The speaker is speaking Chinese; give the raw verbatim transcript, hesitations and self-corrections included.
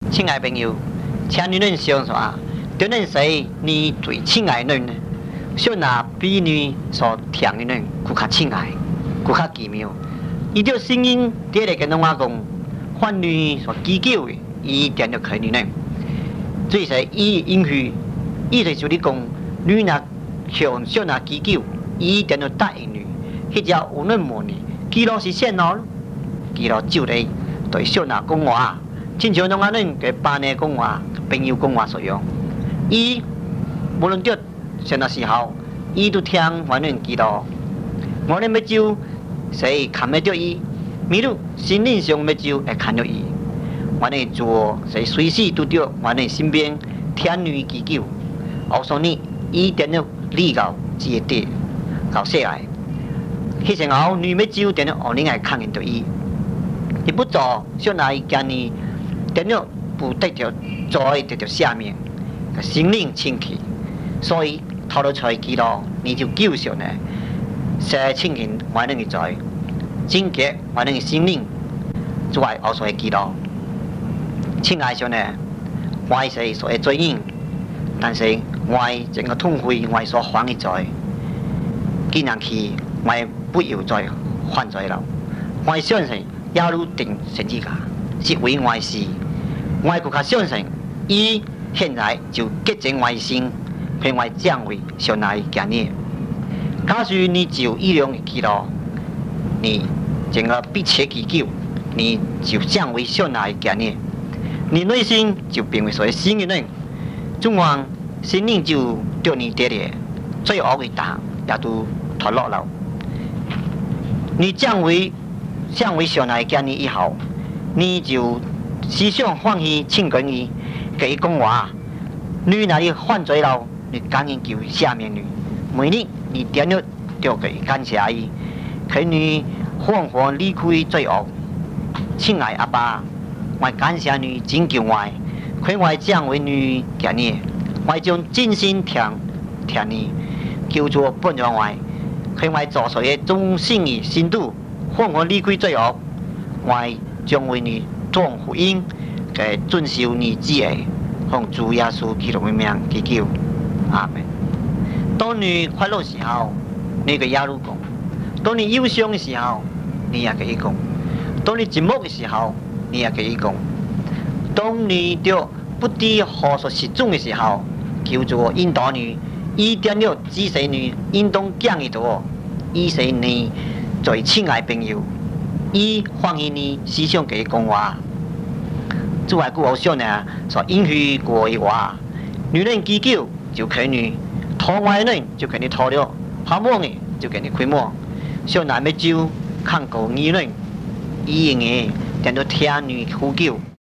亲爱朋友，请你们想说，对恁谁你最亲爱恁呢？小拿比你所听的人更较亲爱，更较奇妙。伊着声音伫咧跟侬我讲，反你所祈求的，伊定着给你呢。最是伊允许，伊就就你讲，你若向小拿祈求，伊定着答应你。迄只有恁问你，基督是啥咯？基督就咧对小拿讲话，亲像侬安恁给班内讲话、朋友讲话所样。伊无论着什么时候，伊都听我恁基督。我恁要就谁看得着伊，迷路心灵上要就会看到伊。我恁做谁随时都着我恁身边听你祈求。我说你，伊定了立到接地，到世来。迄时候你要就定了后恁来看见到伊。你不做，小拿伊今年定了不得着罪得着赦免，心灵清气，所以透露出来基督，你就救赎呢，是清净我恁的罪，净洁我恁的心灵，主爱我所的基督。亲爱兄呢，我是所的罪人，但是我整个痛悔我所犯的罪，既然去我不要再犯罪了，我相信耶路定十字架是为我事，我更加相信伊现在就洁净我心，陪我降为小乃今日。假使你就医疗的基督，你整个必切祈求，你就降为小乃今日，你内心就变为所谓新的人，中望心灵就对你爹爹最恶的打也都脱落了。你降为降为小乃今日以后，你就思想放弃亲近伊，给伊讲话。你若里犯罪了，你赶紧求赦免你。每日你点了就给感谢伊，给你放火离开罪恶。亲爱阿爸，我感谢你拯救我，亏我降为你今日，我将真心听听你，求主帮助我，亏我做所有忠心的信徒，放火离开罪恶，我将为你传福音，给遵守你旨意。奉主耶稣基督的名祈求，阿门。当你快乐时候，你给耶稣讲；当你忧伤的时候，你也给伊讲；当你寂寞的时候，你也给伊讲；当你着不知何所适中的时候，求主引导你，伊定了指示你，应当讲伊多，伊是你最亲爱朋友，伊欢迎你思想给伊讲话。主爱顾好小呢，所允许过的话，女人祈求就给你，讨外人就给你讨了，盼望的就给你开门。小男要就看过女人，伊用的定要听你呼救。